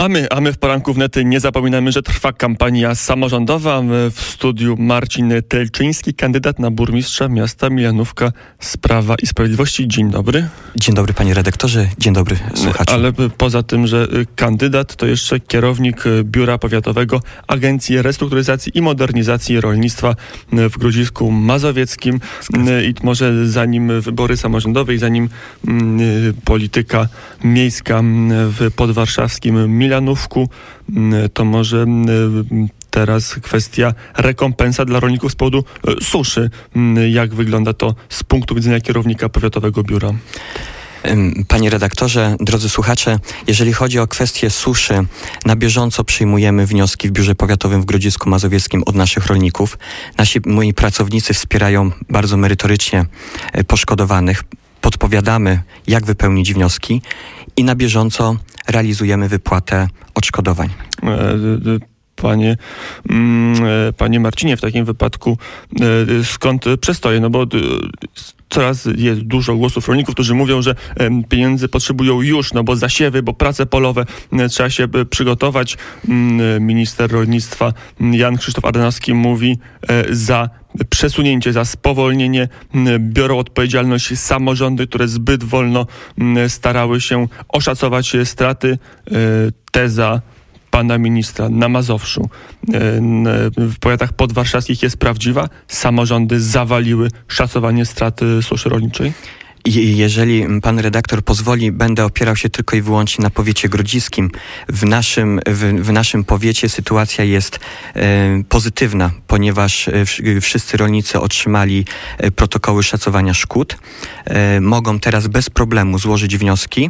A my w poranku wnet nie zapominamy, że trwa kampania samorządowa. W studiu Marcin Telczyński, kandydat na burmistrza miasta Milanówka z Prawa i Sprawiedliwości. Dzień dobry. Dzień dobry panie redaktorze, dzień dobry słuchacze. Ale poza tym, że kandydat, to jeszcze kierownik Biura Powiatowego Agencji Restrukturyzacji i Modernizacji Rolnictwa w Grodzisku Mazowieckim. I może zanim wybory samorządowe i zanim polityka miejska w podwarszawskim Milanówku, to może teraz kwestia rekompensat dla rolników z powodu suszy. Jak wygląda to z punktu widzenia kierownika powiatowego biura? Panie redaktorze, drodzy słuchacze, jeżeli chodzi o kwestię suszy, na bieżąco przyjmujemy wnioski w Biurze Powiatowym w Grodzisku Mazowieckim od naszych rolników. Moi pracownicy wspierają bardzo merytorycznie poszkodowanych. Podpowiadamy, jak wypełnić wnioski i na bieżąco realizujemy wypłatę odszkodowań. Panie Marcinie, w takim wypadku skąd przestoje? No bo coraz jest dużo głosów rolników, którzy mówią, że pieniędzy potrzebują już, no bo zasiewy, bo prace polowe trzeba się przygotować. Minister rolnictwa Jan Krzysztof Ardanowski mówi za przesunięcie, za spowolnienie biorą odpowiedzialność samorządy, które zbyt wolno starały się oszacować straty. Teza pana ministra na Mazowszu w powiatach podwarszawskich jest prawdziwa? Samorządy zawaliły szacowanie straty suszy rolniczej? Jeżeli pan redaktor pozwoli, będę opierał się tylko i wyłącznie na powiecie grodziskim. W naszym powiecie sytuacja jest pozytywna, ponieważ wszyscy rolnicy otrzymali protokoły szacowania szkód. Mogą teraz bez problemu złożyć wnioski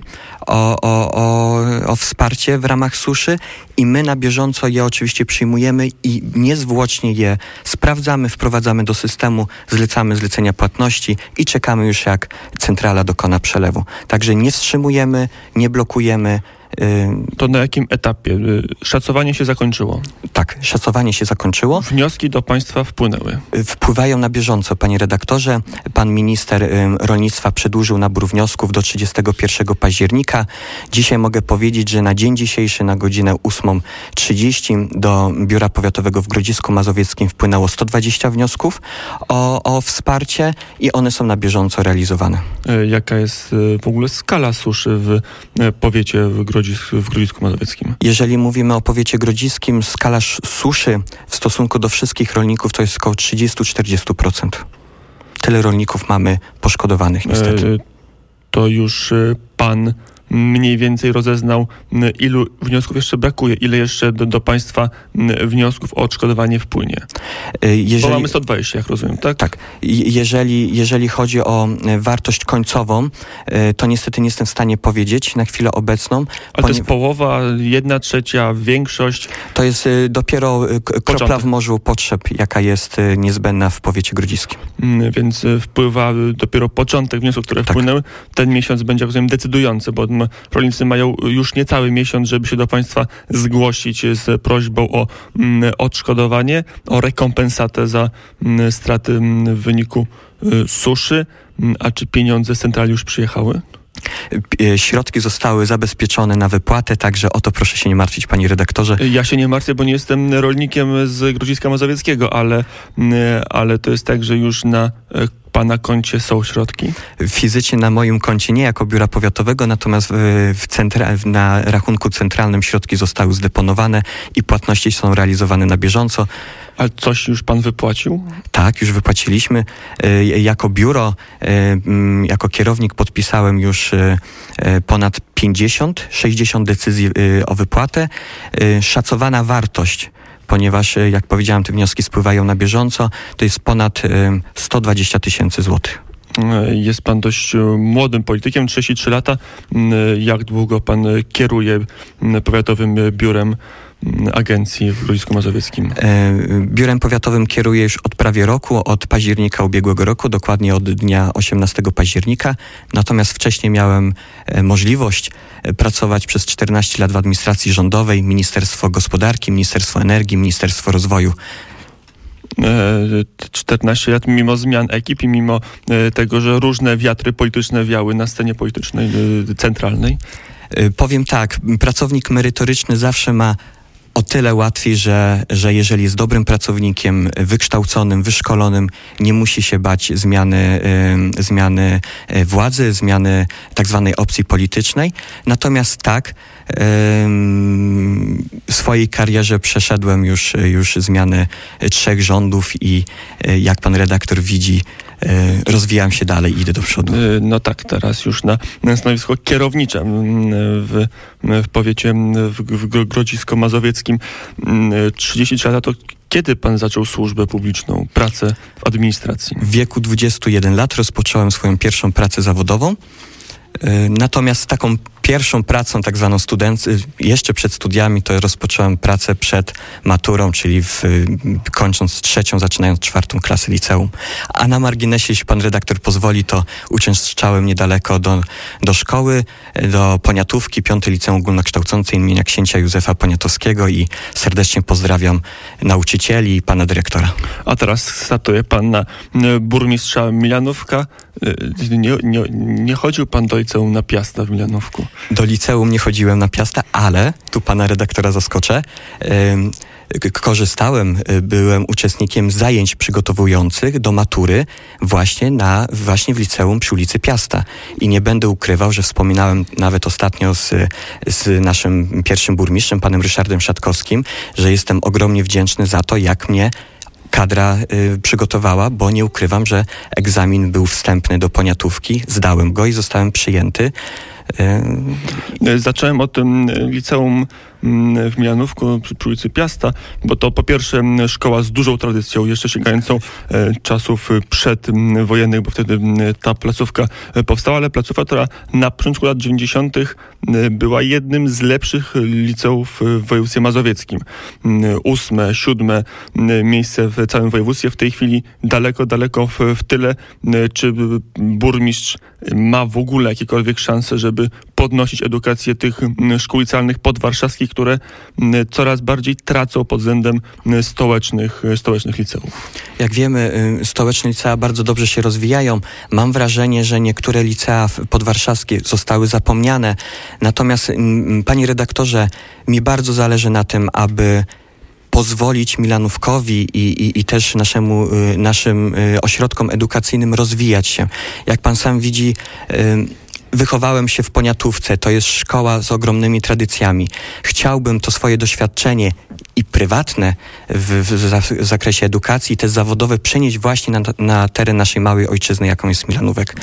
o wsparcie w ramach suszy i my na bieżąco je oczywiście przyjmujemy i niezwłocznie je sprawdzamy, wprowadzamy do systemu, zlecamy zlecenia płatności i czekamy już, jak centrala dokona przelewu. Także nie wstrzymujemy, nie blokujemy. To na jakim etapie? Szacowanie się zakończyło? Tak, szacowanie się zakończyło. Wnioski do państwa wpłynęły? Wpływają na bieżąco, panie redaktorze. Pan minister rolnictwa przedłużył nabór wniosków do 31 października. Dzisiaj mogę powiedzieć, że na dzień dzisiejszy na godzinę 8:30 do Biura Powiatowego w Grodzisku Mazowieckim wpłynęło 120 wniosków o wsparcie i one są na bieżąco realizowane. Jaka jest w ogóle skala suszy w powiecie w Grodzisku Mazowieckim? Jeżeli mówimy o powiecie grodziskim, skala suszy w stosunku do wszystkich rolników to jest około 30-40%. Tyle rolników mamy poszkodowanych niestety. To już pan mniej więcej rozeznał, ilu wniosków jeszcze brakuje, ile jeszcze do państwa wniosków o odszkodowanie wpłynie. Bo mamy 120, jak rozumiem, tak? Tak. Jeżeli chodzi o wartość końcową, to niestety nie jestem w stanie powiedzieć na chwilę obecną. Ale to jest połowa, 1/3, większość? To jest dopiero kropla w morzu potrzeb, jaka jest niezbędna w powiecie grodziskim. Więc wpływa dopiero początek wniosków, które wpłynęły. Ten miesiąc będzie, jak rozumiem, decydujący, bo rolnicy mają już niecały miesiąc, żeby się do państwa zgłosić z prośbą o odszkodowanie, o rekompensatę za straty w wyniku suszy. A czy pieniądze z centrali już przyjechały? Środki zostały zabezpieczone na wypłatę, także o to proszę się nie martwić, panie redaktorze. Ja się nie martwię, bo nie jestem rolnikiem z Grodziska Mazowieckiego, ale to jest tak, że już na pana koncie są środki? Fizycznie na moim koncie nie jako biura powiatowego, natomiast na rachunku centralnym środki zostały zdeponowane i płatności są realizowane na bieżąco. A coś już pan wypłacił? Tak, już wypłaciliśmy. Jako biuro, jako kierownik podpisałem już ponad 50-60 decyzji o wypłatę. Szacowana wartość, ponieważ, jak powiedziałem, te wnioski spływają na bieżąco, to jest ponad 120 000 złotych. Jest pan dość młodym politykiem, 33 lata. Jak długo pan kieruje powiatowym biurem agencji w Grodzisku Mazowieckim? Biurem powiatowym kieruję już od prawie roku, od października ubiegłego roku, dokładnie od dnia 18 października. Natomiast wcześniej miałem możliwość pracować przez 14 lat w administracji rządowej, Ministerstwo Gospodarki, Ministerstwo Energii, Ministerstwo Rozwoju. 14 lat mimo zmian ekip i mimo tego, że różne wiatry polityczne wiały na scenie politycznej centralnej? Powiem tak, pracownik merytoryczny zawsze ma o tyle łatwiej, że jeżeli jest dobrym pracownikiem, wykształconym, wyszkolonym, nie musi się bać zmiany władzy, zmiany tak zwanej opcji politycznej. Natomiast tak, w swojej karierze przeszedłem już zmiany 3 rządów i jak pan redaktor widzi, rozwijam się dalej, idę do przodu. No tak, teraz już na stanowisko kierownicze w powiecie w Grodzisko-Mazowieckim. 33 lata to kiedy pan zaczął służbę publiczną, pracę w administracji? W wieku 21 lat rozpocząłem swoją pierwszą pracę zawodową. Natomiast taką pierwszą pracą, tak zwaną jeszcze przed studiami, to rozpocząłem pracę przed maturą, czyli kończąc 3., zaczynając 4. klasę liceum. A na marginesie, jeśli pan redaktor pozwoli, to uczęszczałem niedaleko do szkoły, do Poniatówki, 5. Liceum Ogólnokształcące imienia księcia Józefa Poniatowskiego i serdecznie pozdrawiam nauczycieli i pana dyrektora. A teraz statuje pan na burmistrza Milanówka. Nie chodził pan do liceum na Piasta w Milanówku? Do liceum nie chodziłem na Piasta, ale tu pana redaktora zaskoczę. Byłem uczestnikiem zajęć przygotowujących do matury właśnie w liceum przy ulicy Piasta. I nie będę ukrywał, że wspominałem nawet ostatnio z naszym pierwszym burmistrzem, panem Ryszardem Szatkowskim, że jestem ogromnie wdzięczny za to, jak mnie kadra przygotowała, bo nie ukrywam, że egzamin był wstępny do Poniatówki, zdałem go i zostałem przyjęty. Zacząłem od liceum w Milanówku przy ulicy Piasta, bo to po pierwsze szkoła z dużą tradycją, jeszcze sięgającą czasów przedwojennych, bo wtedy ta placówka powstała, ale placówka, która na początku lat 90. była jednym z lepszych liceów w województwie mazowieckim. 8., 7. miejsce w całym województwie, w tej chwili daleko w tyle. Czy burmistrz ma w ogóle jakiekolwiek szanse, żeby podnosić edukację tych szkół licealnych podwarszawskich, które coraz bardziej tracą pod względem stołecznych liceów? Jak wiemy, stołeczne licea bardzo dobrze się rozwijają. Mam wrażenie, że niektóre licea podwarszawskie zostały zapomniane. Natomiast, panie redaktorze, mi bardzo zależy na tym, aby pozwolić Milanówkowi i też naszym ośrodkom edukacyjnym rozwijać się. Jak pan sam widzi, wychowałem się w Poniatówce, to jest szkoła z ogromnymi tradycjami. Chciałbym to swoje doświadczenie i prywatne w zakresie edukacji, też zawodowe przenieść właśnie na teren naszej małej ojczyzny, jaką jest Milanówek.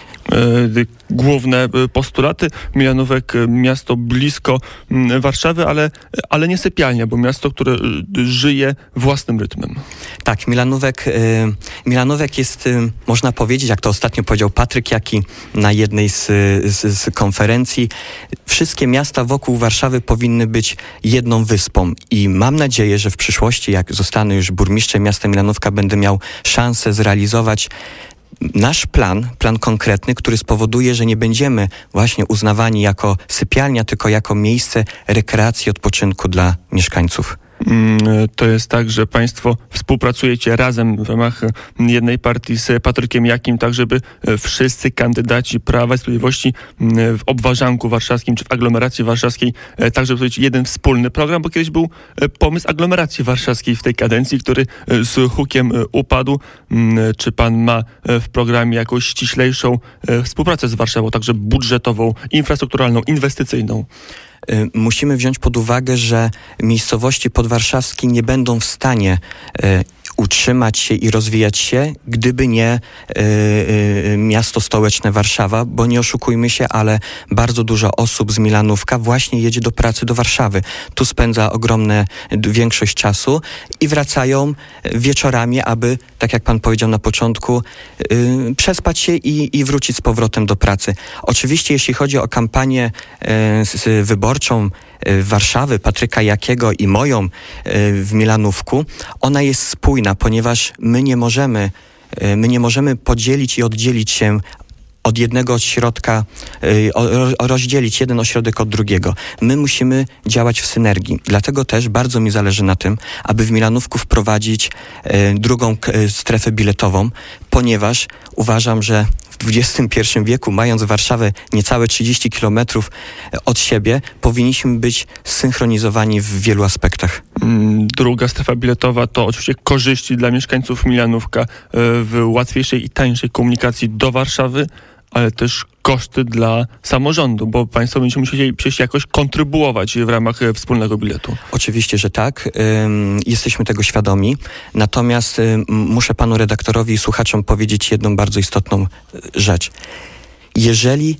Główne postulaty. Milanówek, miasto blisko Warszawy, ale nie sypialnia, bo miasto, które żyje własnym rytmem. Tak, Milanówek jest, można powiedzieć, jak to ostatnio powiedział Patryk Jaki na jednej z konferencji, wszystkie miasta wokół Warszawy powinny być jedną wyspą i mam nadzieję, że w przyszłości, jak zostanę już burmistrzem miasta Milanówka, będę miał szansę zrealizować nasz plan konkretny, który spowoduje, że nie będziemy właśnie uznawani jako sypialnia, tylko jako miejsce rekreacji, odpoczynku dla mieszkańców. To jest tak, że państwo współpracujecie razem w ramach jednej partii z Patrykiem Jakim, tak żeby wszyscy kandydaci Prawa i Sprawiedliwości w obwarzanku warszawskim czy w aglomeracji warszawskiej także powiedzieć jeden wspólny program, bo kiedyś był pomysł aglomeracji warszawskiej w tej kadencji, który z hukiem upadł. Czy pan ma w programie jakąś ściślejszą współpracę z Warszawą, także budżetową, infrastrukturalną, inwestycyjną? Musimy wziąć pod uwagę, że miejscowości podwarszawskie nie będą w stanie utrzymać się i rozwijać się, gdyby nie miasto stołeczne Warszawa, bo nie oszukujmy się, ale bardzo dużo osób z Milanówka właśnie jedzie do pracy do Warszawy. Tu spędza większość czasu i wracają wieczorami, aby, tak jak pan powiedział na początku, przespać się i wrócić z powrotem do pracy. Oczywiście, jeśli chodzi o kampanię wyborczą Warszawy, Patryka Jakiego i moją w Milanówku, ona jest spójna, ponieważ my nie możemy podzielić i oddzielić się od jednego ośrodka, rozdzielić jeden ośrodek od drugiego. My musimy działać w synergii. Dlatego też bardzo mi zależy na tym, aby w Milanówku wprowadzić drugą strefę biletową, ponieważ uważam, że w XXI wieku, mając Warszawę niecałe 30 kilometrów od siebie, powinniśmy być zsynchronizowani w wielu aspektach. Druga strefa biletowa to oczywiście korzyści dla mieszkańców Milanówka w łatwiejszej i tańszej komunikacji do Warszawy, ale też koszty dla samorządu, bo państwo będziecie musieli przecież jakoś kontrybuować w ramach wspólnego biletu. Oczywiście, że tak. Jesteśmy tego świadomi. Natomiast muszę panu redaktorowi i słuchaczom powiedzieć jedną bardzo istotną rzecz. Jeżeli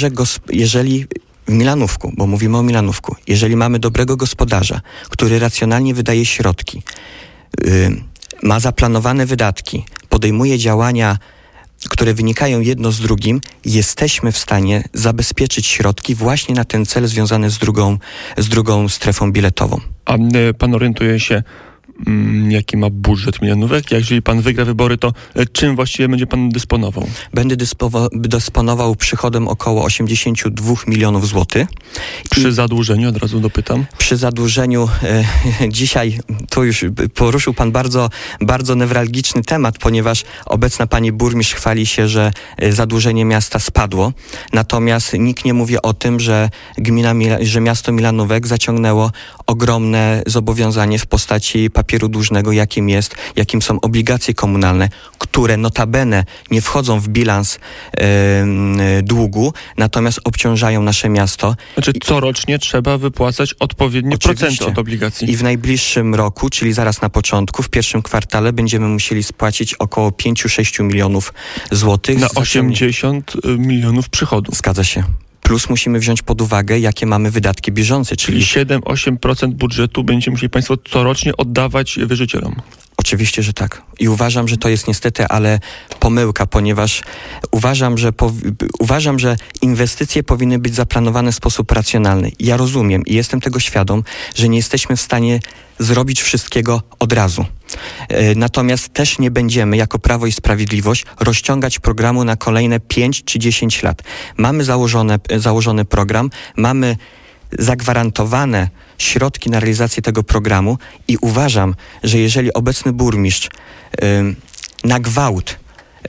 w Milanówku, bo mówimy o Milanówku, jeżeli mamy dobrego gospodarza, który racjonalnie wydaje środki, ma zaplanowane wydatki, podejmuje działania, które wynikają jedno z drugim, jesteśmy w stanie zabezpieczyć środki właśnie na ten cel związany z drugą strefą biletową. A pan orientuje się, jaki ma budżet Milanówek? Jeżeli pan wygra wybory, to czym właściwie będzie pan dysponował? Będę dysponował przychodem około 82 milionów złotych. Przy zadłużeniu, od razu dopytam. Przy zadłużeniu dzisiaj, to już poruszył pan bardzo, bardzo newralgiczny temat, ponieważ obecna pani burmistrz chwali się, że zadłużenie miasta spadło. Natomiast nikt nie mówi o tym, że że miasto Milanówek zaciągnęło ogromne zobowiązanie w postaci papieru dłużnego, jakim są obligacje komunalne, które notabene nie wchodzą w bilans długu, natomiast obciążają nasze miasto. Znaczy corocznie trzeba wypłacać odpowiednie procenty od obligacji. I w najbliższym roku, czyli zaraz na początku, w pierwszym kwartale będziemy musieli spłacić około 5-6 milionów złotych. Na 80 milionów przychodów. Zgadza się. Plus musimy wziąć pod uwagę, jakie mamy wydatki bieżące, czyli 7-8% budżetu będziecie musieli państwo corocznie oddawać wierzycielom. Oczywiście, że tak. I uważam, że to jest niestety, ale pomyłka, ponieważ uważam, że inwestycje powinny być zaplanowane w sposób racjonalny. Ja rozumiem i jestem tego świadom, że nie jesteśmy w stanie zrobić wszystkiego od razu. Natomiast też nie będziemy, jako Prawo i Sprawiedliwość, rozciągać programu na kolejne 5 czy 10 lat. Mamy założony program, mamy zagwarantowane środki na realizację tego programu i uważam, że jeżeli obecny burmistrz na gwałt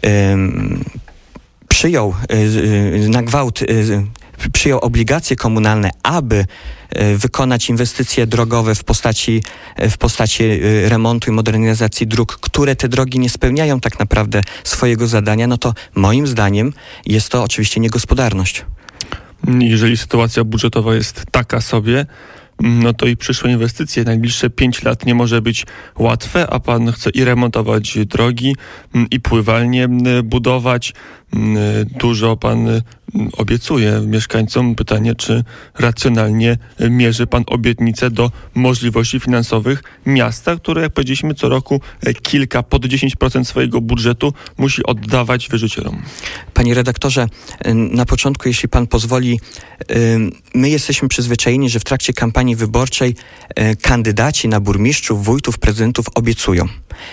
przyjął obligacje komunalne, aby wykonać inwestycje drogowe w postaci remontu i modernizacji dróg, które te drogi nie spełniają tak naprawdę swojego zadania, no to moim zdaniem jest to oczywiście niegospodarność. Jeżeli sytuacja budżetowa jest taka sobie, no to i przyszłe inwestycje, najbliższe 5 lat nie może być łatwe, a pan chce i remontować drogi, i pływalnie budować. Dużo pan obiecuje mieszkańcom. Pytanie, czy racjonalnie mierzy pan obietnice do możliwości finansowych miasta, które, jak powiedzieliśmy, co roku pod 10% swojego budżetu musi oddawać wierzycielom. Panie redaktorze, na początku, jeśli pan pozwoli, my jesteśmy przyzwyczajeni, że w trakcie kampanii wyborczej kandydaci na burmistrzów, wójtów, prezydentów obiecują.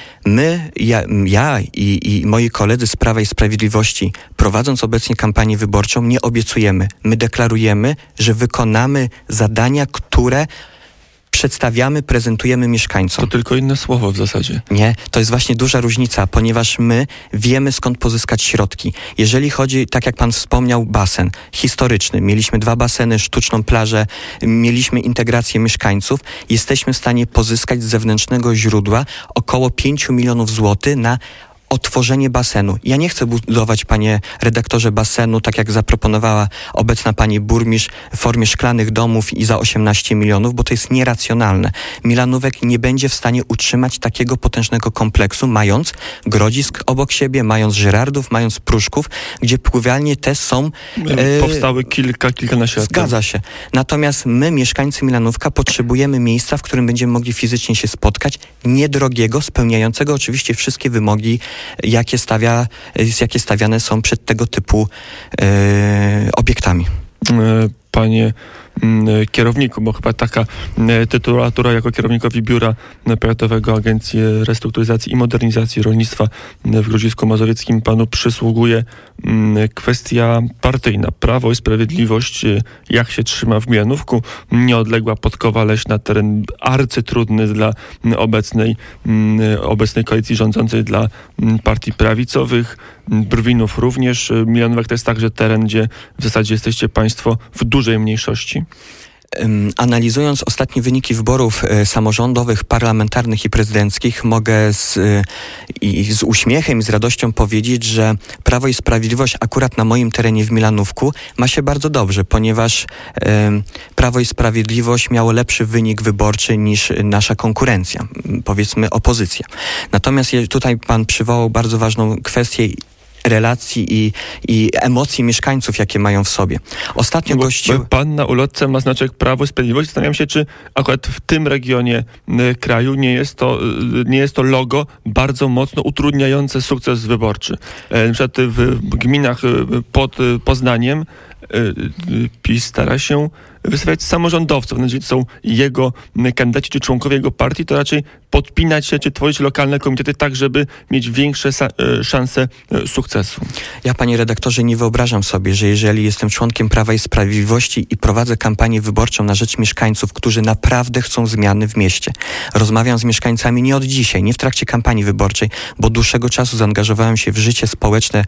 Ja i moi koledzy z Prawa i Sprawiedliwości, prowadząc obecnie kampanię wyborczą, nie obiecujemy. My deklarujemy, że wykonamy zadania, które przedstawiamy, prezentujemy mieszkańcom. To tylko inne słowo w zasadzie. Nie, to jest właśnie duża różnica, ponieważ my wiemy, skąd pozyskać środki. Jeżeli chodzi, tak jak pan wspomniał, basen historyczny. Mieliśmy 2 baseny, sztuczną plażę, mieliśmy integrację mieszkańców. Jesteśmy w stanie pozyskać z zewnętrznego źródła około 5 milionów złotych na otworzenie basenu. Ja nie chcę budować, panie redaktorze, basenu, tak jak zaproponowała obecna pani burmistrz, w formie szklanych domów i za 18 milionów, bo to jest nieracjonalne. Milanówek nie będzie w stanie utrzymać takiego potężnego kompleksu, mając Grodzisk obok siebie, mając Żyrardów, mając Pruszków, gdzie pływalnie te są... Powstały kilkanaście lat. Zgadza się. Natomiast my, mieszkańcy Milanówka, potrzebujemy miejsca, w którym będziemy mogli fizycznie się spotkać, niedrogiego, spełniającego oczywiście wszystkie wymogi, jakie stawiane są przed tego typu obiektami. Panie kierowniku, bo chyba taka tytulatura jako kierownikowi Biura Powiatowego Agencji Restrukturyzacji i Modernizacji Rolnictwa w Grodzisku Mazowieckim panu przysługuje. Kwestia partyjna. Prawo i Sprawiedliwość, jak się trzyma w Milanówku, nieodległa podkowa leśna, teren arcytrudny dla obecnej koalicji rządzącej, dla partii prawicowych, Brwinów również. Milanówek to jest także teren, gdzie w zasadzie jesteście państwo w dużej mniejszości. Analizując ostatnie wyniki wyborów samorządowych, parlamentarnych i prezydenckich, mogę z uśmiechem i z radością powiedzieć, że Prawo i Sprawiedliwość akurat na moim terenie w Milanówku ma się bardzo dobrze, ponieważ Prawo i Sprawiedliwość miało lepszy wynik wyborczy niż nasza konkurencja, powiedzmy opozycja. Natomiast tutaj pan przywołał bardzo ważną kwestię relacji i emocji mieszkańców, jakie mają w sobie. Ostatnio Pan na ulotce ma znaczek Prawo i Sprawiedliwość. Zastanawiam się, czy akurat w tym regionie kraju nie jest to logo bardzo mocno utrudniające sukces wyborczy. Na przykład w gminach pod Poznaniem PiS stara się wystawiać samorządowców. Jeżeli są jego kandydaci czy członkowie jego partii, to raczej podpinać się czy tworzyć lokalne komitety tak, żeby mieć większe szanse sukcesu. Ja, panie redaktorze, nie wyobrażam sobie, że jeżeli jestem członkiem Prawa i Sprawiedliwości i prowadzę kampanię wyborczą na rzecz mieszkańców, którzy naprawdę chcą zmiany w mieście. Rozmawiam z mieszkańcami nie od dzisiaj, nie w trakcie kampanii wyborczej, bo dłuższego czasu zaangażowałem się w życie społeczne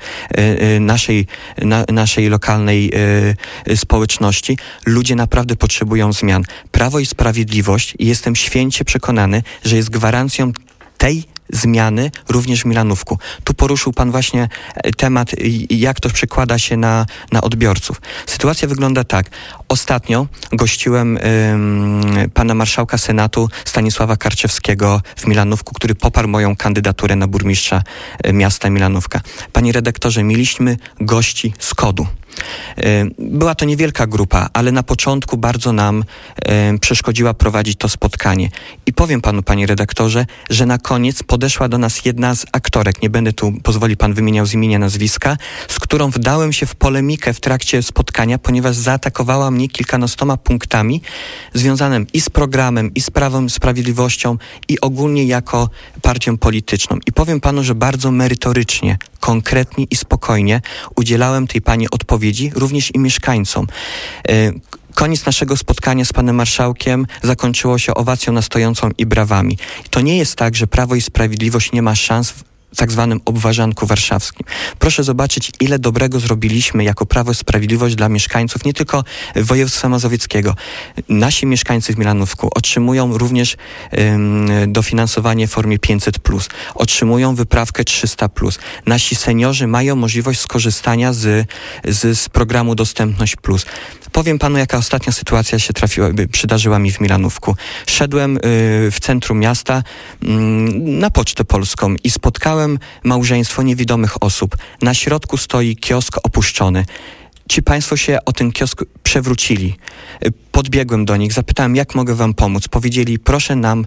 naszej lokalnej społeczności. Ludzie naprawdę potrzebują zmian. Prawo i Sprawiedliwość, i jestem święcie przekonany, że jest gwarancją tej zmiany również w Milanówku. Tu poruszył pan właśnie temat, jak to przekłada się na odbiorców. Sytuacja wygląda tak. Ostatnio gościłem pana marszałka Senatu Stanisława Karczewskiego w Milanówku, który poparł moją kandydaturę na burmistrza miasta Milanówka. Panie redaktorze, mieliśmy gości z KOD-u. Była to niewielka grupa, ale na początku bardzo nam przeszkodziła prowadzić to spotkanie. I powiem panu, panie redaktorze, że na koniec podeszła do nas jedna z aktorek, nie będę tu, pozwoli pan, wymieniał z imienia, nazwiska, z którą wdałem się w polemikę w trakcie spotkania, ponieważ zaatakowała mnie kilkunastoma punktami związanym i z programem, i z Prawem i Sprawiedliwością, i ogólnie jako partią polityczną. I powiem panu, że bardzo merytorycznie, konkretnie i spokojnie udzielałem tej pani odpowiedzi, również i mieszkańcom. Koniec naszego spotkania z panem marszałkiem zakończyło się owacją na stojącą i brawami. To nie jest tak, że Prawo i Sprawiedliwość nie ma szans w tak zwanym obwarzanku warszawskim. Proszę zobaczyć, ile dobrego zrobiliśmy jako Prawo i Sprawiedliwość dla mieszkańców, nie tylko województwa mazowieckiego. Nasi mieszkańcy w Milanówku otrzymują również dofinansowanie w formie 500+. Otrzymują wyprawkę 300+. Nasi seniorzy mają możliwość skorzystania z programu Dostępność+. Powiem panu, jaka ostatnia sytuacja się przydarzyła mi w Milanówku. Szedłem w centrum miasta na Pocztę Polską i spotkałem małżeństwo niewidomych osób. Na środku stoi kiosk opuszczony. Ci państwo się o ten kiosk przewrócili. Podbiegłem do nich, zapytałem, jak mogę wam pomóc. Powiedzieli, proszę nam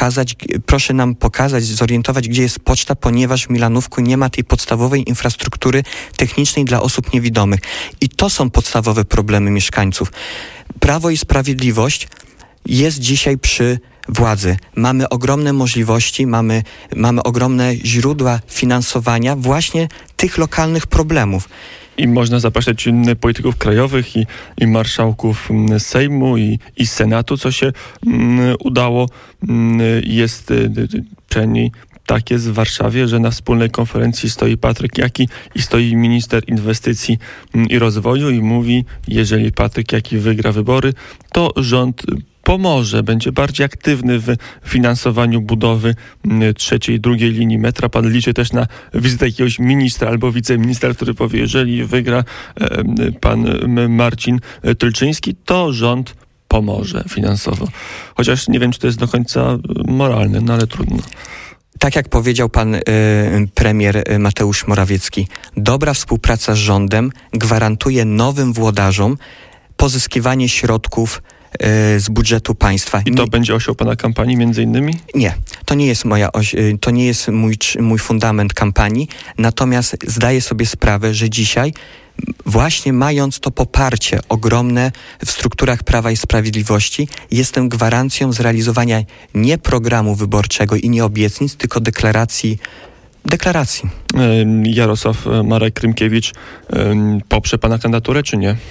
pokazać, zorientować, gdzie jest poczta, ponieważ w Milanówku nie ma tej podstawowej infrastruktury technicznej dla osób niewidomych. I to są podstawowe problemy mieszkańców. Prawo i Sprawiedliwość jest dzisiaj przy władzy. Mamy ogromne możliwości, mamy ogromne źródła finansowania właśnie tych lokalnych problemów. I można zapraszać polityków krajowych i marszałków Sejmu i Senatu, co się udało. Jest przynajmniej tak jest w Warszawie, że na wspólnej konferencji stoi Patryk Jaki i stoi minister inwestycji i rozwoju i mówi, jeżeli Patryk Jaki wygra wybory, to rząd pomoże, będzie bardziej aktywny w finansowaniu budowy trzeciej i drugiej linii metra. Pan liczy też na wizytę jakiegoś ministra albo wiceministra, który powie, jeżeli wygra pan Marcin Tylczyński, to rząd pomoże finansowo. Chociaż nie wiem, czy to jest do końca moralne, no ale trudno. Tak jak powiedział pan premier Mateusz Morawiecki, dobra współpraca z rządem gwarantuje nowym włodarzom pozyskiwanie środków z budżetu państwa. I to będzie osią pana kampanii między innymi? Nie, to nie jest moja to nie jest mój fundament kampanii, natomiast zdaję sobie sprawę, że dzisiaj właśnie mając to poparcie ogromne w strukturach Prawa i Sprawiedliwości, jestem gwarancją zrealizowania nie programu wyborczego i nie obietnic, tylko deklaracji. Jarosław Marek Rymkiewicz poprze pana kandydaturę, czy nie?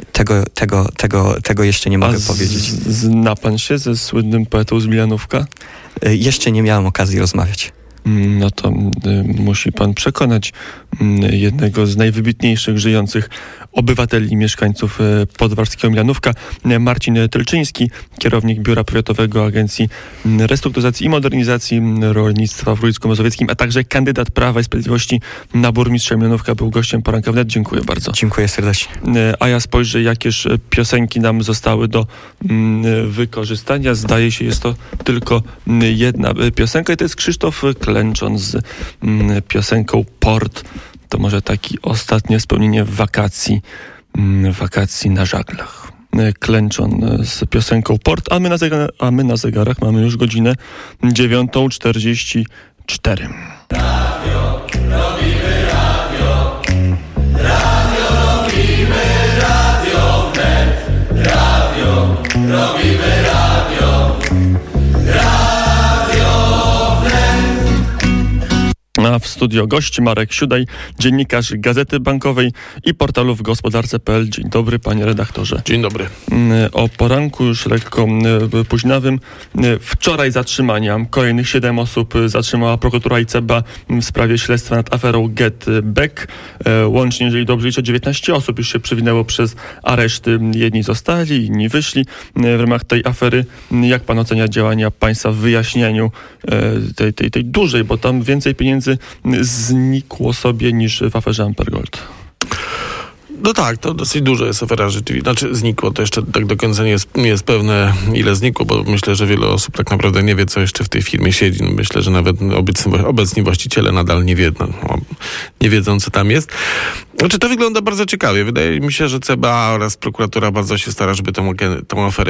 Tego jeszcze nie mogę powiedzieć. Zna pan się ze słynnym poetą z Milanówka? Jeszcze nie miałem okazji rozmawiać. No to musi pan przekonać jednego z najwybitniejszych żyjących obywateli i mieszkańców podwarskiego Milanówka, Marcin Tylczyński, kierownik Biura Powiatowego Agencji Restrukturyzacji i Modernizacji Rolnictwa w Województwie Mazowieckim, a także kandydat Prawa i Sprawiedliwości na burmistrza Milanówka, był gościem Poranka Wnet. Dziękuję bardzo. Dziękuję serdecznie. A ja spojrzę, jakież piosenki nam zostały do wykorzystania. Zdaje się, jest to tylko jedna piosenka i to jest Krzysztof Klęczon z piosenką Port. To może takie ostatnie spełnienie wakacji na żaglach. Klęczon z piosenką Port, a my na zegarach mamy już godzinę 9:44. Radio, robimy radio. Radio, robimy radio wnet. Radio, robimy radio. A w studio gości Marek Siudaj, dziennikarz Gazety Bankowej i portalu w gospodarce.pl. Dzień dobry, panie redaktorze. Dzień dobry. O poranku już lekko późnawym. Wczoraj zatrzymania. Kolejnych 7 osób zatrzymała prokuratura i CBA w sprawie śledztwa nad aferą GetBack. Łącznie, jeżeli dobrze liczę, 19 osób już się przewinęło przez areszty. Jedni zostali, inni wyszli w ramach tej afery. Jak pan ocenia działania państwa w wyjaśnianiu tej dużej, bo tam więcej pieniędzy znikło sobie niż w aferze Amber Gold? No tak, to dosyć dużo jest afera rzeczywiście. Znaczy znikło, to jeszcze tak do końca nie jest pewne, ile znikło, bo myślę, że wiele osób tak naprawdę nie wie, co jeszcze w tej firmie siedzi. No myślę, że nawet obecni właściciele nadal nie wiedzą, co tam jest. Znaczy to wygląda bardzo ciekawie. Wydaje mi się, że CBA oraz prokuratura bardzo się stara, żeby tą aferę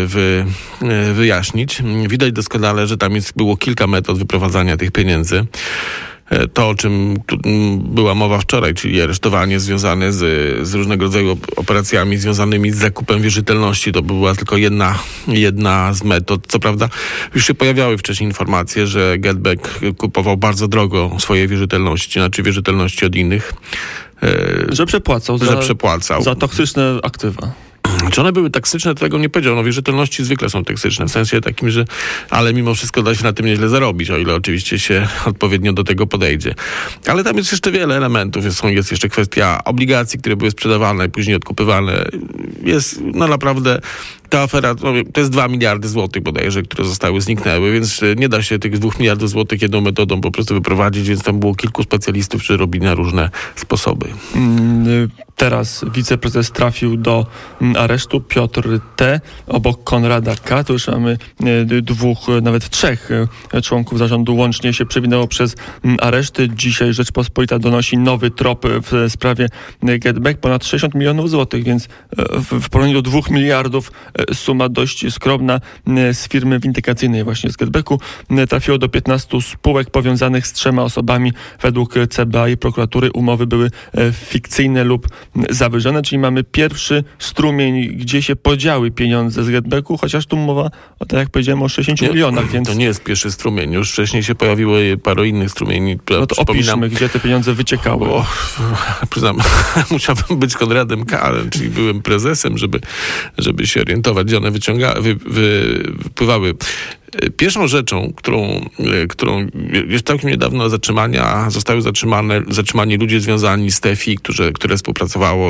wyjaśnić. Widać doskonale, że tam było kilka metod wyprowadzania tych pieniędzy. To, o czym była mowa wczoraj, czyli aresztowanie związane z różnego rodzaju operacjami związanymi z zakupem wierzytelności, to była tylko jedna z metod. Co prawda już się pojawiały wcześniej informacje, że GetBack kupował bardzo drogo swoje wierzytelności, znaczy wierzytelności od innych. Że przepłacał za toksyczne aktywa. Czy one były toksyczne, to tego nie powiedział. No wierzytelności zwykle są toksyczne, w sensie takim, że ale mimo wszystko da się na tym nieźle zarobić, o ile oczywiście się odpowiednio do tego podejdzie. Ale tam jest jeszcze wiele elementów. Jest jeszcze kwestia obligacji, które były sprzedawane i później odkupywane. Jest naprawdę ta afera, to jest 2 miliardy złotych bodajże, które zniknęły, więc nie da się tych 2 miliardów złotych jedną metodą po prostu wyprowadzić, więc tam było kilku specjalistów, którzy robili na różne sposoby. Teraz wiceprezes trafił do aresztu, Piotr T. obok Konrada K. To już mamy 2, nawet 3 członków zarządu łącznie się przewinęło przez areszty. Dzisiaj Rzeczpospolita donosi nowy trop w sprawie GetBack, ponad 60 milionów złotych, więc w porównaniu do 2 miliardów suma dość skromna. Z firmy windykacyjnej właśnie z GetBacku trafiło do 15 spółek powiązanych z 3 osobami. Według CBA i prokuratury umowy były fikcyjne lub zawyżone, czyli mamy pierwszy strumień, gdzie się podziały pieniądze z GetBacku, chociaż tu mowa, tak jak powiedziałem, o 60 milionach. Więc... To nie jest pierwszy strumień. Już wcześniej się pojawiło parę innych strumieni. No to opiszmy, gdzie te pieniądze wyciekały. Przyznam, musiałbym być Konradem K., czyli byłem prezesem, żeby się orientować, gdzie one wypływały. Pierwszą rzeczą, którą jest całkiem niedawno zostały zatrzymani ludzie związani z TFI, które współpracowało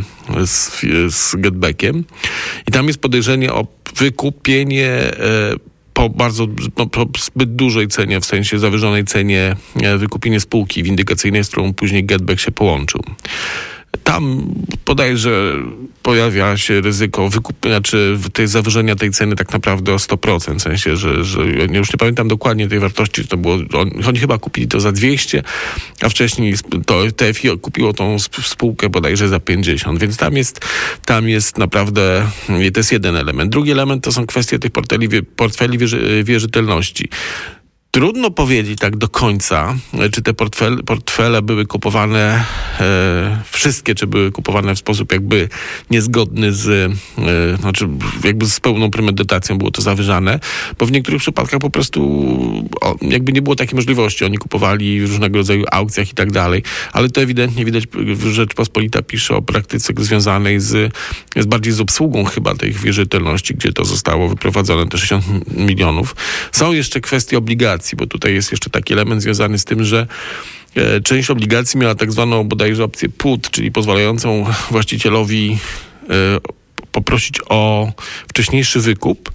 z GetBackiem. I tam jest podejrzenie o wykupienie po zbyt dużej cenie, w sensie zawyżonej cenie, wykupienie spółki windykacyjnej, z którą później GetBack się połączył. Tam podejrzę pojawia się ryzyko zawyżenia tej ceny tak naprawdę o 100%. W sensie, że ja już nie pamiętam dokładnie tej wartości, to było, oni chyba kupili to za 200, a wcześniej to TFI kupiło tą spółkę bodajże za 50, więc tam jest naprawdę, to jest jeden element. Drugi element to są kwestie tych portfeli wierzytelności. Trudno powiedzieć tak do końca, czy te portfele były kupowane, wszystkie, czy były kupowane w sposób jakby niezgodny znaczy jakby z pełną premedytacją było to zawyżane, bo w niektórych przypadkach po prostu jakby nie było takiej możliwości. Oni kupowali w różnego rodzaju aukcjach i tak dalej, ale to ewidentnie widać, Rzeczpospolita pisze o praktyce związanej bardziej z obsługą chyba tej wierzytelności, gdzie to zostało wyprowadzone, te 60 milionów. Są jeszcze kwestie obligacji, bo tutaj jest jeszcze taki element związany z tym, że część obligacji miała tak zwaną bodajże opcję put, czyli pozwalającą właścicielowi poprosić o wcześniejszy wykup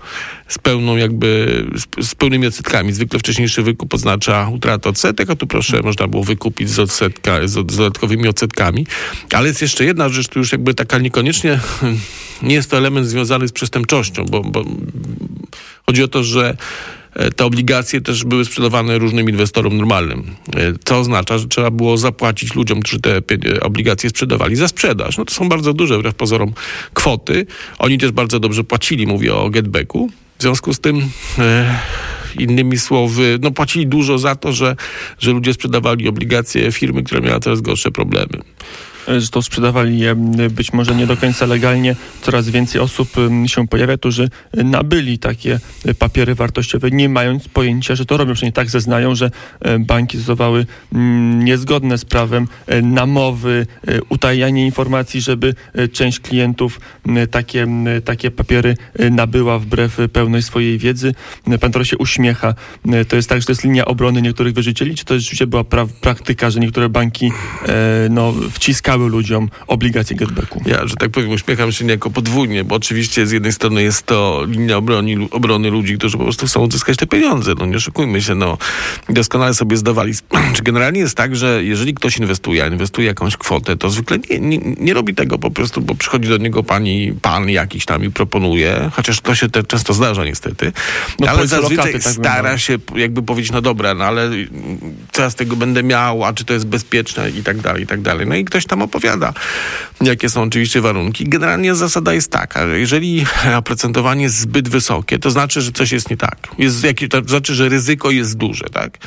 z pełnymi odsetkami. Zwykle wcześniejszy wykup oznacza utratę odsetek, a tu proszę, można było wykupić z dodatkowymi odsetkami. Ale jest jeszcze jedna rzecz, tu już jakby taka niekoniecznie nie jest to element związany z przestępczością, bo chodzi o to, że te obligacje też były sprzedawane różnym inwestorom normalnym. Co oznacza, że trzeba było zapłacić ludziom, którzy te obligacje sprzedawali za sprzedaż. No to są bardzo duże, wbrew pozorom, kwoty. Oni też bardzo dobrze płacili, mówię o getbacku. W związku z tym, innymi słowy, płacili dużo za to, że ludzie sprzedawali obligacje firmy, która miała teraz gorsze problemy. Zresztą sprzedawali je być może nie do końca legalnie. Coraz więcej osób się pojawia, którzy nabyli takie papiery wartościowe, nie mając pojęcia, że to robią. Przynajmniej tak zeznają, że banki stosowały niezgodne z prawem namowy, utajnianie informacji, żeby część klientów takie papiery nabyła wbrew pełnej swojej wiedzy. Pan trochę się uśmiecha. To jest tak, że to jest linia obrony niektórych wierzycieli, czy to rzeczywiście była praktyka, że niektóre banki wciskały ludziom obligacje getbacku? Ja, że tak powiem, uśmiecham się niejako podwójnie, bo oczywiście z jednej strony jest to linia obrony ludzi, którzy po prostu chcą uzyskać te pieniądze. Nie oszukujmy się, doskonale sobie zdawali. Generalnie jest tak, że jeżeli ktoś inwestuje jakąś kwotę, to zwykle nie robi tego po prostu, bo przychodzi do niego pan jakiś tam i proponuje, chociaż to się często zdarza niestety, ale zazwyczaj stara się jakby powiedzieć, dobra, ale co ja z tego będę miał, a czy to jest bezpieczne i tak dalej, i tak dalej. No i ktoś tam opowiada, jakie są oczywiście warunki. Generalnie zasada jest taka, że jeżeli oprocentowanie jest zbyt wysokie, to znaczy, że coś jest nie tak. To znaczy, że ryzyko jest duże, tak?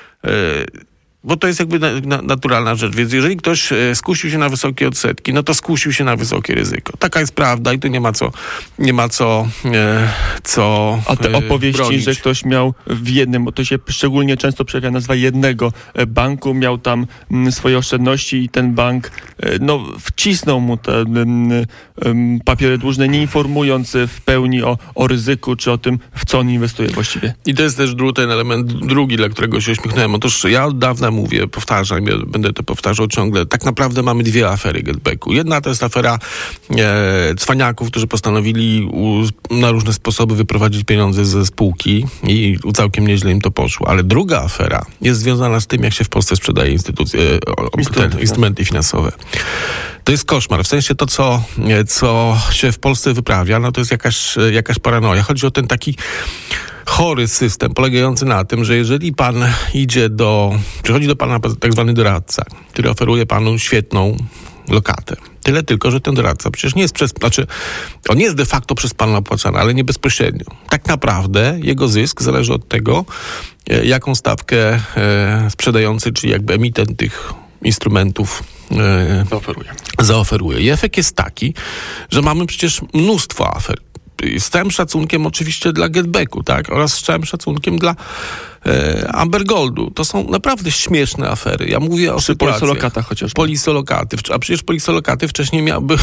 Bo to jest jakby naturalna rzecz. Więc jeżeli ktoś skusił się na wysokie odsetki, to skusił się na wysokie ryzyko. Taka jest prawda i tu nie ma co A te opowieści, bronić. że ktoś miał w jednym, bo to się szczególnie często przejawia nazwa jednego banku, miał tam swoje oszczędności i ten bank wcisnął mu te papiery dłużne, nie informując w pełni o ryzyku, czy o tym, w co on inwestuje właściwie. I to jest też ten element drugi, dla którego się uśmiechnąłem. Otóż ja od dawna mówię, powtarzam, będę to powtarzał ciągle. Tak naprawdę mamy dwie afery getbacku. Jedna to jest afera cwaniaków, którzy postanowili na różne sposoby wyprowadzić pieniądze ze spółki i całkiem nieźle im to poszło. Ale druga afera jest związana z tym, jak się w Polsce sprzedaje instrumenty finansowe. To jest koszmar. W sensie to, co się w Polsce wyprawia, to jest jakaś paranoja. Chodzi o ten taki chory system polegający na tym, że jeżeli pan przychodzi do pana tak zwany doradca, który oferuje panu świetną lokatę. Tyle tylko, że ten doradca przecież nie jest on jest de facto przez pana opłacany, ale nie bezpośrednio. Tak naprawdę jego zysk zależy od tego, jaką stawkę sprzedający, czyli jakby emitent tych instrumentów zaoferuje. I efekt jest taki, że mamy przecież mnóstwo afer. Z całym szacunkiem oczywiście dla getbacku, tak? Oraz z całym szacunkiem dla Amber Goldu. To są naprawdę śmieszne afery. Ja mówię o sytuacjach. Polisolokata chociażby. Polisolokaty. A przecież polisolokaty wcześniej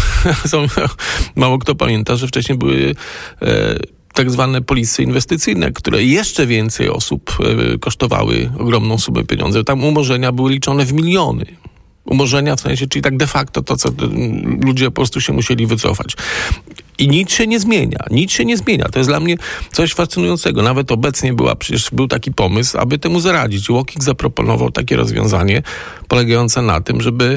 mało kto pamięta, że wcześniej były tak zwane polisy inwestycyjne, które jeszcze więcej osób kosztowały ogromną sumę pieniędzy. Tam umorzenia były liczone w miliony. Umorzenia w sensie, czyli tak de facto to, co ludzie po prostu się musieli wycofać. I nic się nie zmienia. To jest dla mnie coś fascynującego. Nawet obecnie był taki pomysł, aby temu zaradzić. UOKiK zaproponował takie rozwiązanie polegające na tym, żeby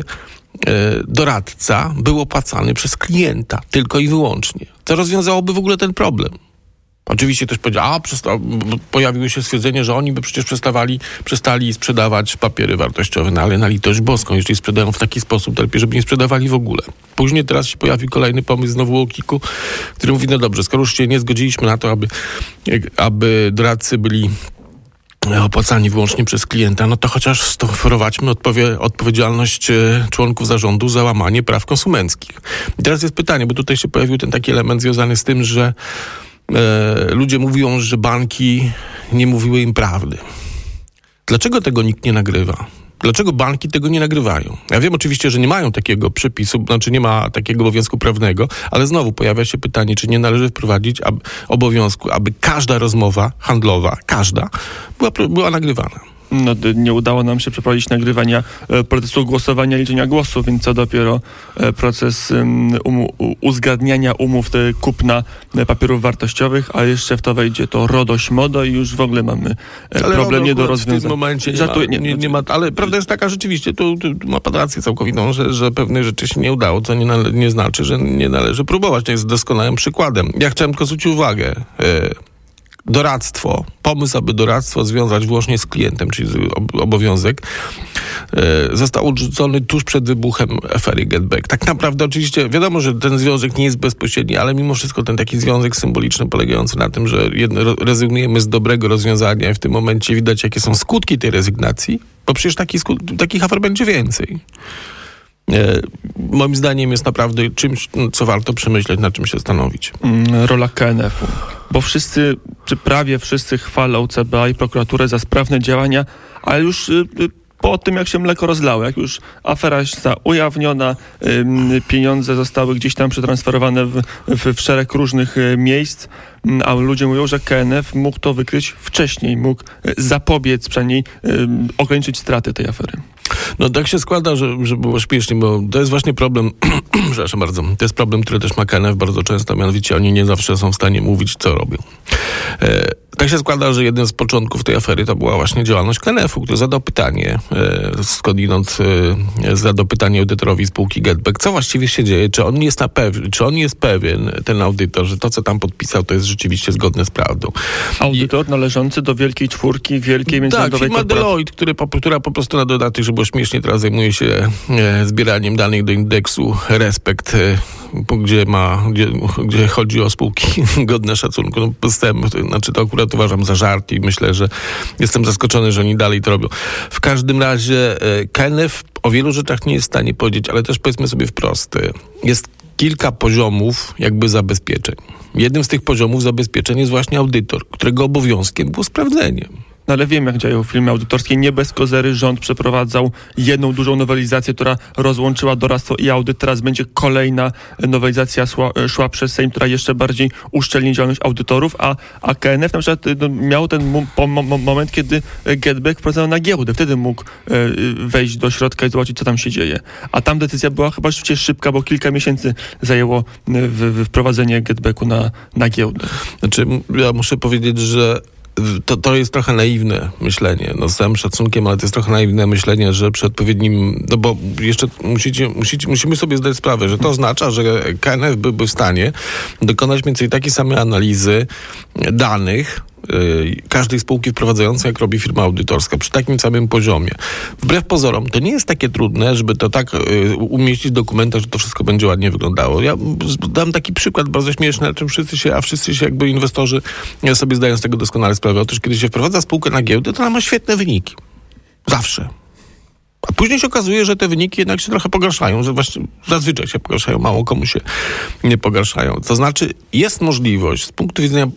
doradca był opłacany przez klienta tylko i wyłącznie. To rozwiązałoby w ogóle ten problem. Oczywiście ktoś powiedział, pojawiło się stwierdzenie, że oni by przecież przestali sprzedawać papiery wartościowe, ale na litość boską, jeżeli sprzedają w taki sposób, to lepiej, żeby nie sprzedawali w ogóle. Później teraz się pojawił kolejny pomysł znowu UOKiK-u, który mówi, dobrze, skoro już się nie zgodziliśmy na to, aby doradcy byli opłacani wyłącznie przez klienta, no to chociaż wprowadźmy odpowiedzialność członków zarządu za łamanie praw konsumenckich. I teraz jest pytanie, bo tutaj się pojawił ten taki element związany z tym, że ludzie mówią, że banki nie mówiły im prawdy. Dlaczego tego nikt nie nagrywa? Dlaczego banki tego nie nagrywają? Ja wiem oczywiście, że nie mają takiego przepisu, znaczy nie ma takiego obowiązku prawnego, ale znowu pojawia się pytanie, czy nie należy wprowadzić obowiązku, aby każda rozmowa handlowa, była nagrywana. No, nie udało nam się przeprowadzić nagrywania procesu głosowania, liczenia głosów, więc co dopiero proces uzgadniania umów kupna papierów wartościowych, a jeszcze w to wejdzie to RODO, ŚMODO i już w ogóle mamy problem nie do rozwiązania. W tym momencie nie ma, ale prawda jest taka rzeczywiście, tu ma pan rację całkowitą, że pewnych rzeczy się nie udało, co nie znaczy, że nie należy próbować. To jest doskonałym przykładem. Ja chciałem tylko zwrócić uwagę, doradztwo, pomysł, aby doradztwo związać wyłącznie z klientem, czyli obowiązek, został odrzucony tuż przed wybuchem afery GetBack. Tak naprawdę oczywiście wiadomo, że ten związek nie jest bezpośredni, ale mimo wszystko ten taki związek symboliczny polegający na tym, że rezygnujemy z dobrego rozwiązania i w tym momencie widać, jakie są skutki tej rezygnacji, bo przecież takich afer będzie więcej. Moim zdaniem jest naprawdę czymś, co warto przemyśleć, na czym się zastanowić. Rola KNF-u. Bo wszyscy, czy prawie wszyscy chwalą CBA i prokuraturę za sprawne działania, ale już po tym, jak się mleko rozlało, jak już afera została ujawniona, pieniądze zostały gdzieś tam przetransferowane w szereg różnych miejsc, a ludzie mówią, że KNF mógł to wykryć wcześniej, mógł zapobiec, przynajmniej ograniczyć straty tej afery. No tak się składa, że było śmiesznie, bo to jest właśnie problem, przepraszam bardzo, to jest problem, który też ma KNF bardzo często, mianowicie oni nie zawsze są w stanie mówić, co robią. Tak się składa, że jednym z początków tej afery to była właśnie działalność KNF-u, który zadał pytanie, skądinąd zadał pytanie audytorowi spółki GetBack, co właściwie się dzieje, czy on jest pewien, ten audytor, że to, co tam podpisał, to jest rzeczywiście zgodne z prawdą. Audytor należący do wielkiej czwórki, wielkiej międzynarodowej korporacji. Tak, firma Deloitte, która po prostu na dodatek, żeby było śmiesznie, teraz zajmuje się zbieraniem danych do indeksu Respekt, gdzie chodzi o spółki godne szacunku. To akurat uważam za żart i myślę, że jestem zaskoczony, że oni dalej to robią. W każdym razie KNF o wielu rzeczach nie jest w stanie powiedzieć, ale też powiedzmy sobie wprost, jest kilka poziomów jakby zabezpieczeń. Jednym z tych poziomów zabezpieczeń jest właśnie audytor, którego obowiązkiem było sprawdzenie. No ale wiem, jak działają firmy audytorskie. Nie bez kozery rząd przeprowadzał jedną dużą nowelizację, która rozłączyła doradztwo i audyt. Teraz będzie kolejna nowelizacja szła przez Sejm, która jeszcze bardziej uszczelni działalność audytorów, a KNF na przykład miał ten moment, kiedy GetBack wprowadzono na giełdę. Wtedy mógł wejść do środka i zobaczyć, co tam się dzieje. A tam decyzja była chyba rzeczywiście szybka, bo kilka miesięcy zajęło wprowadzenie GetBacku na giełdę. Znaczy, ja muszę powiedzieć, że to jest trochę naiwne myślenie, z całym szacunkiem, ale to jest trochę naiwne myślenie, że przy odpowiednim, no bo jeszcze musimy sobie zdać sprawę, że to oznacza, że KNF byłby w stanie dokonać mniej więcej takiej samej analizy danych każdej spółki wprowadzającej, jak robi firma audytorska, przy takim samym poziomie. Wbrew pozorom, to nie jest takie trudne, żeby to tak umieścić w dokumentach, że to wszystko będzie ładnie wyglądało. Ja dam taki przykład bardzo śmieszny, na czym wszyscy się jakby inwestorzy sobie zdają z tego doskonale sprawę. Otóż kiedy się wprowadza spółkę na giełdę, to ona ma świetne wyniki. Zawsze. A później się okazuje, że te wyniki jednak się trochę pogarszają, że właśnie zazwyczaj się pogarszają, mało komu się nie pogarszają. To znaczy jest możliwość z punktu widzenia,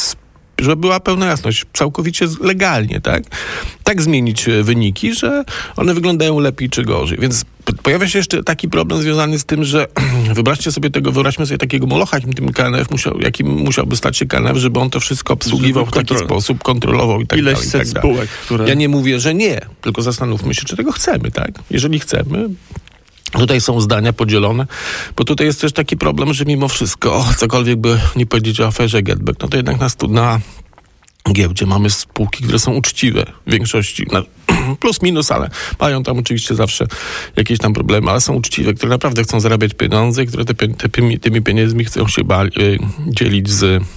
żeby była pełna jasność, całkowicie legalnie, tak zmienić wyniki, że one wyglądają lepiej czy gorzej. Więc pojawia się jeszcze taki problem związany z tym, że wyobraźmy sobie takiego molocha, jakim musiałby stać się KNF, żeby on to wszystko obsługiwał w taki sposób, kontrolował i tak dalej. Ileś set spółek, które... Ja nie mówię, że nie, tylko zastanówmy się, czy tego chcemy, tak? Jeżeli chcemy, tutaj są zdania podzielone, bo tutaj jest też taki problem, że mimo wszystko, cokolwiek by nie powiedzieć o aferze GetBack, no to jednak na giełdzie mamy spółki, które są uczciwe w większości, plus minus, ale mają tam oczywiście zawsze jakieś tam problemy, ale są uczciwe, które naprawdę chcą zarabiać pieniądze i które tymi pieniędzmi chcą się dzielić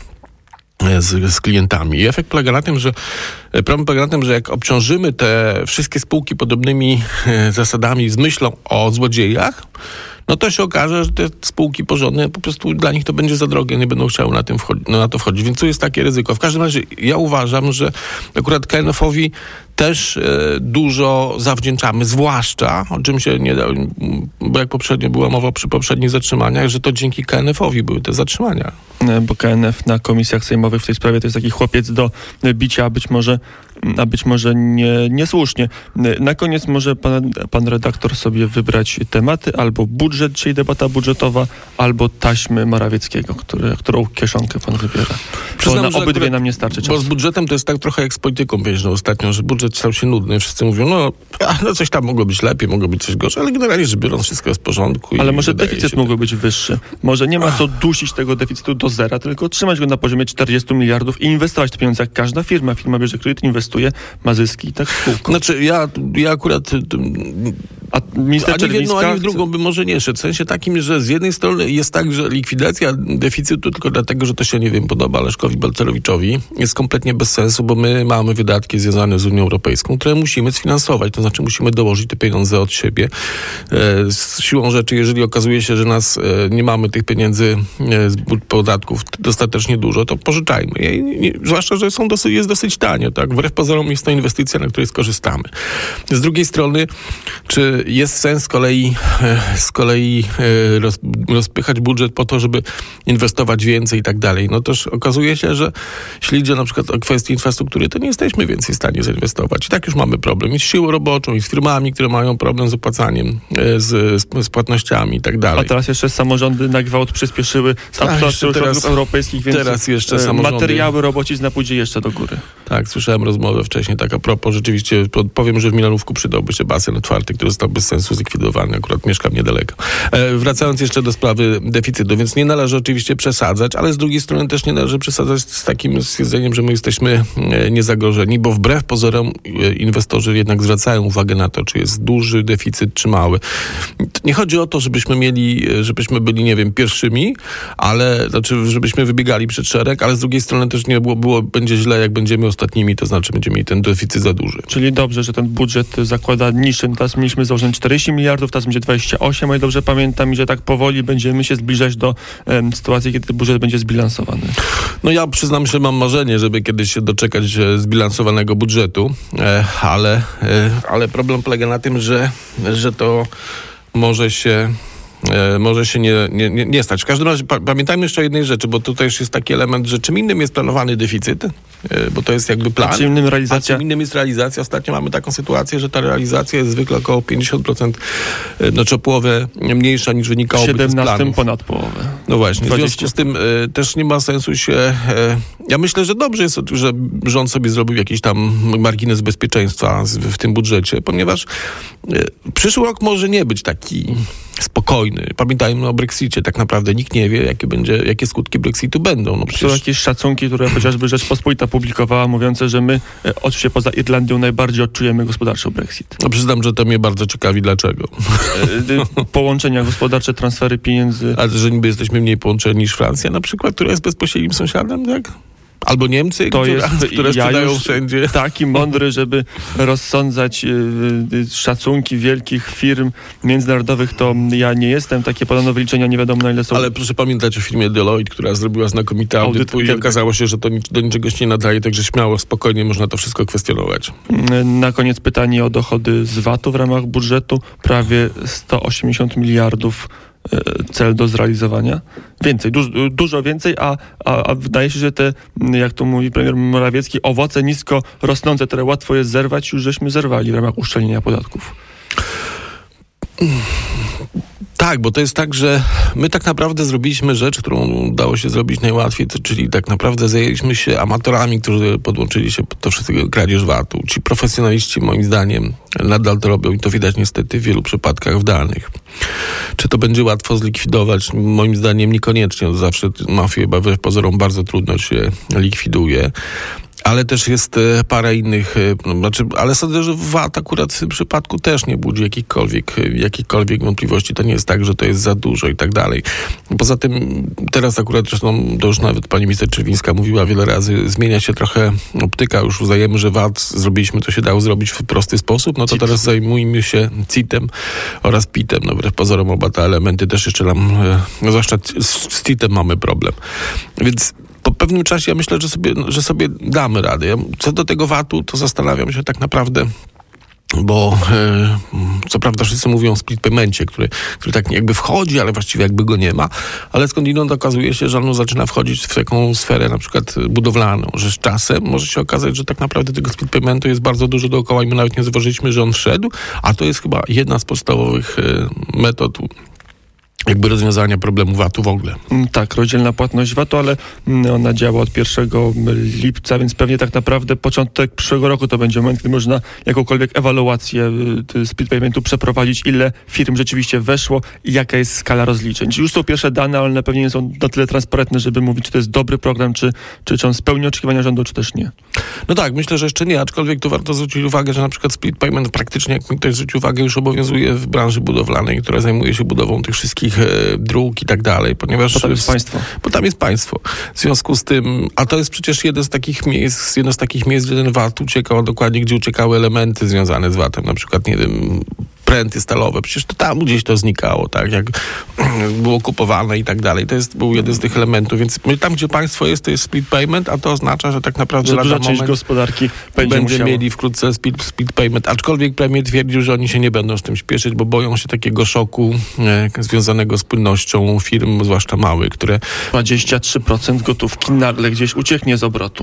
z klientami. I efekt polega na tym, że jak obciążymy te wszystkie spółki podobnymi zasadami z myślą o złodziejach, no to się okaże, że te spółki porządne, po prostu dla nich to będzie za drogie, nie będą chciały na to wchodzić. Więc tu jest takie ryzyko. W każdym razie ja uważam, że akurat KNF-owi też dużo zawdzięczamy, zwłaszcza, o czym się nie da, bo jak poprzednio była mowa przy poprzednich zatrzymaniach, że to dzięki KNF-owi były te zatrzymania. Bo KNF na komisjach sejmowych w tej sprawie to jest taki chłopiec do bicia, a być może niesłusznie. Na koniec może pan redaktor sobie wybrać tematy, albo budżet, czyli debata budżetowa, albo taśmy Morawieckiego, którą kieszonkę pan wybiera. Przyznam, na obydwie nam nie starczy czasu. Bo z budżetem to jest tak trochę jak z polityką pieniężną ostatnio, że budżet stał się nudny. Wszyscy mówią, no coś tam mogło być lepiej, mogło być coś gorsze, ale generalnie rzecz biorąc wszystko jest w porządku. Ale może deficyt mógłby być wyższy. Może nie ma co dusić tego deficytu do zera, tylko trzymać go na poziomie 40 miliardów i inwestować te pieniądze jak każda firma. Firma bierze kredyt, inwestuje, ma zyski i tak spółką. Znaczy ja akurat a minister Czerwińska ani w drugą by może nie szedł. W sensie takim, że z jednej strony jest tak, że likwidacja deficytu tylko dlatego, że to się, nie wiem, podoba Leszkowi Balcerowiczowi, jest kompletnie bez sensu, bo my mamy wydatki związane z Unią Europejską, które musimy sfinansować. To znaczy musimy dołożyć te pieniądze od siebie. Z siłą rzeczy, jeżeli okazuje się, że nie mamy tych pieniędzy z podatków dostatecznie dużo, to pożyczajmy je. Zwłaszcza, że jest dosyć tanio. Tak? Wbrew pozorom jest to inwestycja, na której skorzystamy. Z drugiej strony, czy jest sens z kolei rozpychać budżet po to, żeby inwestować więcej i tak dalej? No też okazuje się, że jeśli idzie na przykład o kwestie infrastruktury, to nie jesteśmy więcej w stanie zainwestować. I tak już mamy problem i z siłą roboczą, i z firmami, które mają problem z opłacaniem, z płatnościami i tak dalej. A teraz jeszcze samorządy na gwałt przyspieszyły z absorpcją środków europejskich, więc teraz jeszcze samorządy, materiały robocizna pójdzie jeszcze do góry. Tak, słyszałem rozmowę wcześniej, tak a propos, rzeczywiście powiem, że w Milanówku przydałby się basen otwarty, który został bez sensu zlikwidowany. Akurat mieszkam niedaleko. Wracając jeszcze do sprawy deficytu, więc nie należy oczywiście przesadzać, ale z drugiej strony też nie należy przesadzać z takim stwierdzeniem, że my jesteśmy niezagrożeni, bo wbrew pozorom inwestorzy jednak zwracają uwagę na to, czy jest duży deficyt, czy mały. Nie chodzi o to, żebyśmy byli, nie wiem, pierwszymi, żebyśmy wybiegali przed szereg, ale z drugiej strony też nie będzie źle, jak będziemy ostatnimi, to znaczy będziemy mieli ten deficyt za duży. Czyli dobrze, że ten budżet zakłada niższy. Teraz mieliśmy założone 40 miliardów, teraz będzie 28, o ile dobrze pamiętam, i że tak powoli będziemy się zbliżać do sytuacji, kiedy ten budżet będzie zbilansowany. No ja przyznam, że mam marzenie, żeby kiedyś się doczekać zbilansowanego budżetu, ale problem polega na tym, że to może się nie stać. W każdym razie pamiętajmy jeszcze o jednej rzeczy, bo tutaj już jest taki element, że czym innym jest planowany deficyt, bo to jest jakby plan, a czym innym jest realizacja. Ostatnio mamy taką sytuację, że ta realizacja jest zwykle około 50%, znaczy o połowę mniejsza niż wynikałoby z planów. W 17 ponad połowę. No właśnie, 20. W związku z tym też nie ma sensu ja myślę, że dobrze jest, że rząd sobie zrobił jakiś tam margines bezpieczeństwa w tym budżecie, ponieważ przyszły rok może nie być taki spokojny. Pamiętajmy o Brexicie. Tak naprawdę nikt nie wie, jakie skutki Brexitu będą. No przecież... Są jakieś szacunki, które chociażby Rzeczpospolita publikowała, mówiące, że my, oczywiście poza Irlandią, najbardziej odczujemy gospodarczo Brexit. No przyznam, że to mnie bardzo ciekawi, dlaczego. Połączenia gospodarcze, transfery pieniędzy. Ale że niby jesteśmy mniej połączeni niż Francja na przykład, która jest bezpośrednim sąsiadem, tak? Albo Niemcy, które sprzedają wszędzie. Taki mądry, żeby rozsądzać szacunki wielkich firm międzynarodowych, to ja nie jestem. Takie podano wyliczenia, nie wiadomo na ile są. Ale proszę pamiętać o firmie Deloitte, która zrobiła znakomity audyt i okazało się, że to do niczego się nie nadaje, także śmiało, spokojnie można to wszystko kwestionować. Na koniec pytanie o dochody z VAT-u w ramach budżetu. Prawie 180 miliardów cel do zrealizowania. Więcej, dużo więcej, a wydaje się, że te, jak to mówi premier Morawiecki, owoce nisko rosnące, które łatwo jest zerwać, już żeśmy zerwali w ramach uszczelnienia podatków. Tak, bo to jest tak, że my tak naprawdę zrobiliśmy rzecz, którą udało się zrobić najłatwiej, czyli tak naprawdę zajęliśmy się amatorami, którzy podłączyli się pod to wszystkiego, kradzież VAT-u. Ci profesjonaliści, moim zdaniem, nadal to robią i to widać niestety w wielu przypadkach w danych. Czy to będzie łatwo zlikwidować? Moim zdaniem niekoniecznie. Zawsze mafię chyba wbrew pozorom bardzo trudno się likwiduje. Ale też jest parę innych, ale sądzę, że VAT akurat w tym przypadku też nie budzi jakichkolwiek wątpliwości. To nie jest tak, że to jest za dużo i tak dalej. Poza tym teraz akurat, zresztą to już nawet pani minister Czerwińska mówiła wiele razy, zmienia się trochę optyka. Już uznajemy, że VAT zrobiliśmy, to się dało zrobić w prosty sposób. no to teraz zajmujmy się CIT-em oraz PIT-em. No wbrew pozorom oba te elementy też jeszcze nam, zwłaszcza z CIT-em mamy problem. Więc po pewnym czasie ja myślę, że sobie damy radę. Co do tego VAT-u, to zastanawiam się tak naprawdę, bo co prawda wszyscy mówią o split paymencie, który tak jakby wchodzi, ale właściwie jakby go nie ma, ale skądinąd okazuje się, że on zaczyna wchodzić w taką sferę na przykład budowlaną, że z czasem może się okazać, że tak naprawdę tego split paymentu jest bardzo dużo dookoła i my nawet nie zauważyliśmy, że on wszedł, a to jest chyba jedna z podstawowych metod jakby rozwiązania problemu VAT-u w ogóle. Tak, rozdzielna płatność VAT-u, ale ona działa od 1 lipca, więc pewnie tak naprawdę początek przyszłego roku to będzie moment, kiedy można jakąkolwiek ewaluację split paymentu przeprowadzić, ile firm rzeczywiście weszło i jaka jest skala rozliczeń. Już są pierwsze dane, ale one pewnie nie są na tyle transparentne, żeby mówić, czy to jest dobry program, czy on spełni oczekiwania rządu, czy też nie. No tak, myślę, że jeszcze nie, aczkolwiek tu warto zwrócić uwagę, że na przykład split payment praktycznie, jak mi ktoś zwrócił uwagę, już obowiązuje w branży budowlanej, która zajmuje się budową tych wszystkich dróg i tak dalej, ponieważ... Bo tam jest państwo. Bo tam jest państwo. W związku z tym, a to jest przecież jedno z takich miejsc, gdzie ten VAT uciekał, dokładnie gdzie uciekały elementy związane z VAT-em, na przykład, nie wiem, pręty stalowe, przecież to tam gdzieś to znikało, tak, jak było kupowane i tak dalej. Był jeden z tych elementów, więc tam, gdzie państwo jest, to jest split payment, a to oznacza, że tak naprawdę duża część gospodarki będzie mieli wkrótce split payment, aczkolwiek premier twierdził, że oni się nie będą z tym śpieszyć, bo boją się takiego szoku związanego z płynnością firm, zwłaszcza małych, które... 23% gotówki nagle gdzieś ucieknie z obrotu.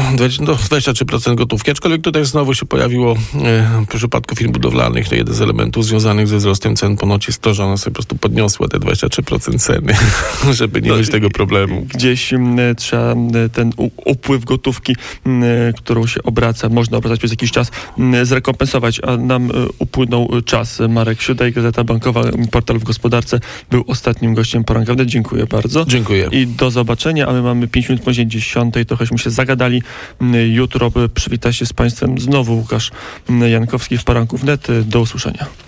23% gotówki, aczkolwiek tutaj znowu się pojawiło w przypadku firm budowlanych, to jeden z elementów związanych ze wzrostem cen ponoć jest to, że ona sobie po prostu podniosła te 23% ceny, żeby nie mieć tego problemu. Gdzieś trzeba ten upływ gotówki, którą się obraca, można obracać przez jakiś czas, zrekompensować, a nam upłynął czas. Marek Siudaj, Gazeta Bankowa, portal w gospodarce, był ostatnim gościem poranka wnet. Dziękuję bardzo. Dziękuję. I do zobaczenia, a my mamy 5 minut po 10, trochęśmy się zagadali. Jutro przywita się z Państwem znowu Łukasz Jankowski w poranku wnet. Do usłyszenia.